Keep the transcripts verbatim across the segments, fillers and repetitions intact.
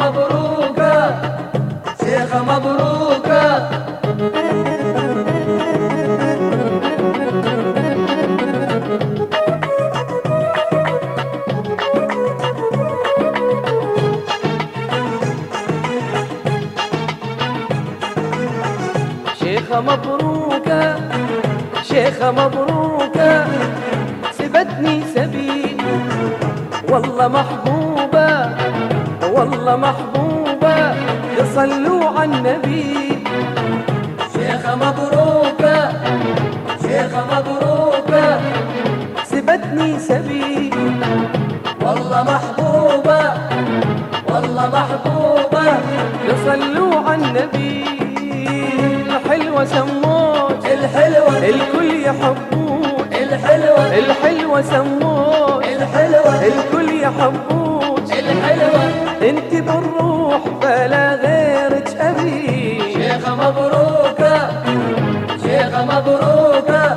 مبروكة شيخة مبروكة. شيخة مبروكة شيخة مبروكة سبتني سبيل والله محبوبة والله محبوبة يصلوا على النبي. شيخة مبروكة شيخة مبروكة سبتني سبيل والله محبوبة والله محبوبة يصلوا على النبي. الحلوة سموت الحلوة الكل يحبوت الحلوة الحلوة سموت الحلوة الكل يحبوت الحلوة. انت بالروح فلا غيرك ابي. شيخة مبروكة شيخة مبروكة.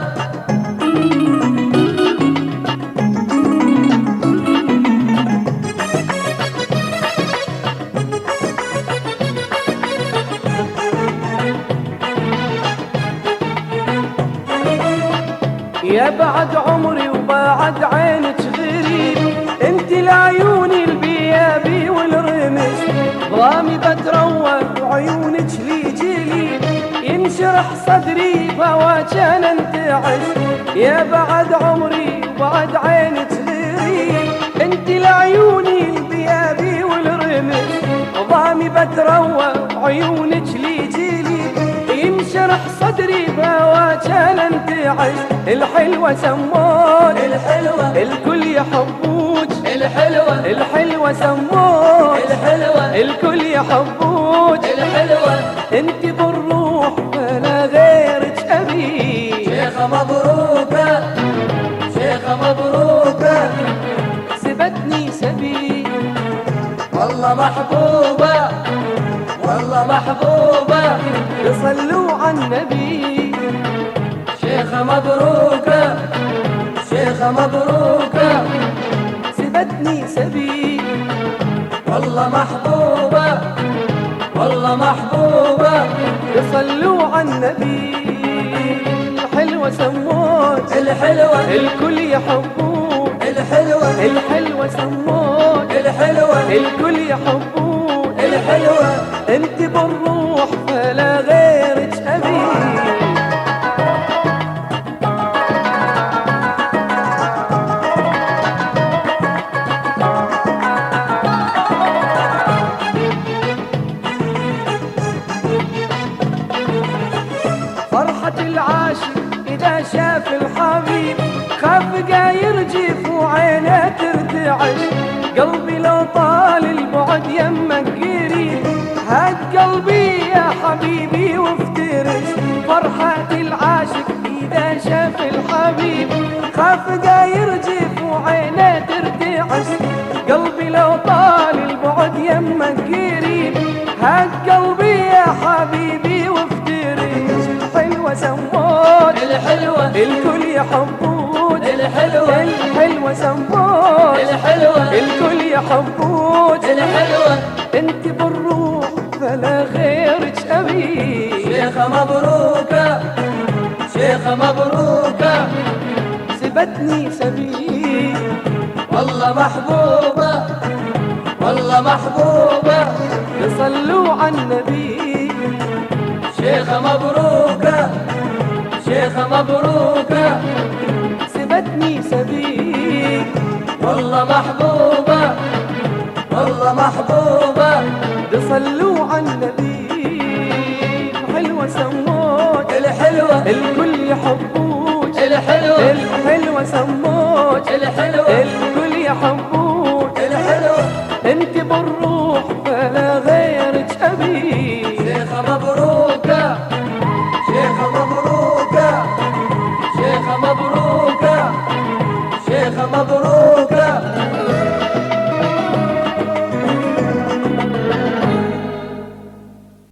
يا بعد عمري وبعد عينك غريب، انت لعيوني البيابي والرمش، ضامي بتروى وعيونك لي جليل، ينشرح صدري فواجان انتعش. يا بعد عمري وبعد عينك غريب، انت لعيوني البيابي والرمش، ضامي بتروى وعيونك لي جليل، ينشرح صدري فواجان انتعش. الحلوة سمون الحلوة الكل يحبوك، الحلوة الحلوة سمون الحلوة الكل يحبوك، الحلوة. انت بالروح ولا غيرك ابي. شيخة مبروكة شيخة مبروكة سبتني سبيل والله محبوبة والله محبوبة يصلوا على النبي. شيخة مبروكة شيخة مبروكة سبتني سبيل والله محبوبة والله محبوبة يصلوا على النبي. الحلوة سموت الحلوة الكل يحبوك، الحلوة الحلوة سموت الحلوة الكل يحبوك، الحلوة. انت بالروح فلا غيرك ابي. فرحة العاشق إذا شاف الحبيب، خاف يرجف وعينه ترتعش. قلبي لو طال البعد يمك قريب، هات قلبي يا حبيبي وافترس. فرحة العاشق إذا شاف الحبيب، خاف يرجف وعينه ترتعش. قلبي لو طال البعد يمك قريب، هات قلبي يا حبيبي وافترس. الحلوة سموت الحلوة الكل يحبوك، الحلوة الحلوة سموت الحلوة الكل يحبوك، الحلوة. انت بالروح فلا غيرك ابي. شيخة مبروكة شيخة مبروكة سبتني سبيل والله محبوبة والله محبوبة يصلوا على النبي. شيخة مبروكة شيخة مبروكة سبتني سبيل والله محبوبة والله محبوبة يصلوا على النبي. حلوة سموت الحلوة الكل يحبوك، الحلوة الحلوة سموت الحلوة الكل يحبوك، الحلوة. انت بالروح فلا غيرك ابي. شيخة مبروكة شيخة مبروكة شيخة مبروكة شيخة مبروكة.